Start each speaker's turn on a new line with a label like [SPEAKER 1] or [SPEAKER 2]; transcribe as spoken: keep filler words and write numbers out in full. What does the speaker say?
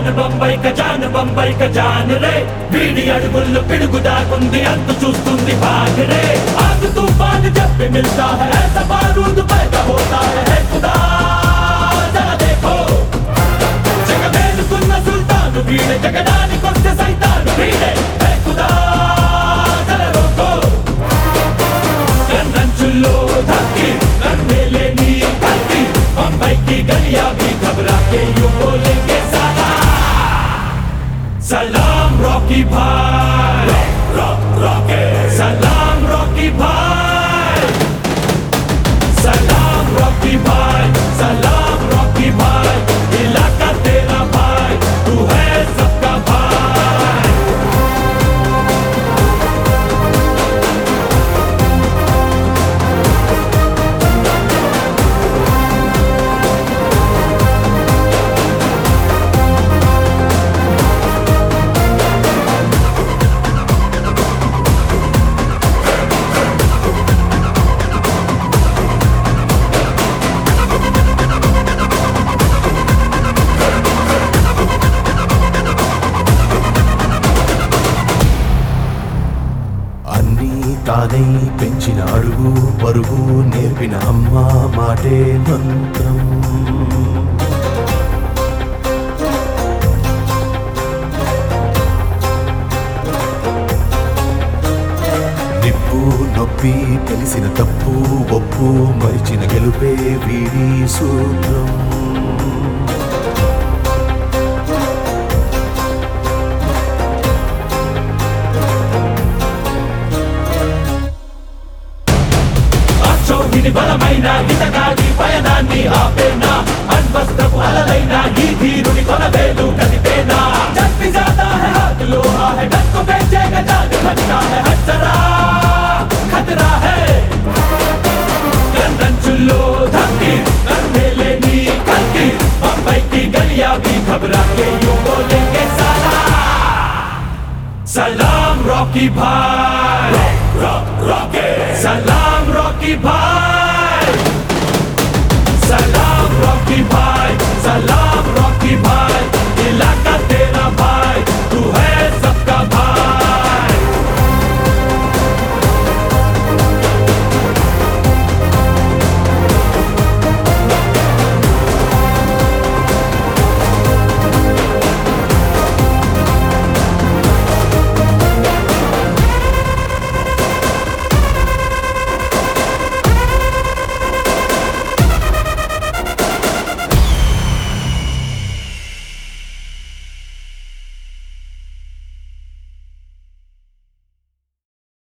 [SPEAKER 1] John Bombay క John Bombay క John రే వీడి అడుగుల్లో పిడుగు దాకుంది అంతు చూస్తుంది భాగ్ రే ఆగ్ తూఫాన్ జబ్ भी मिलता है ऐसा बारूद पैदा होता है है खुदा जरा देखो జగమేలుతున్న సుల్తాను వీడే జగడానికొస్తే సైతాను వీడే है खुदा जरा रोको రంచుల్లో ధక్కి రంగేలే నీ కల్కి बंबई की गलियां भी घबरा के यूं बोलेंगे सलाम रॉकी भाई रॉक रॉके सलाम रॉकी भाई सलाम रॉकी भाई सलाम रॉकी भाई इलाका तेरा भाई तू है सबका भाई
[SPEAKER 2] తానై పెంచిన అడుగు పరుగు నేర్పిన అమ్మ మాటే మంత్రం నిప్పు నొప్పి తెలిసిన తప్పు ఒప్పు మరిచిన గెలుపే వీడి సూత్రం
[SPEAKER 1] బలమైన హితగాడి పయనాన్ని ఆపేనా అన్వస్త్రపు అలలైన ఈ ధీరుని కొనవేలు కదిపేనా జబ్బి జాతా है हाथ लोहा है डर को बेचेगा जान खतरा है हजरा खतरा है రంచుల్లో ధక్కి రంగేలే నీ కల్కి बंबई की गलियां भी घबरा के यूं बोलेंगे सलाम रॉकी भाई रॉक रॉके सलाम रॉकी भाई सलाम रॉकी भाई सलाम रॉकी भाई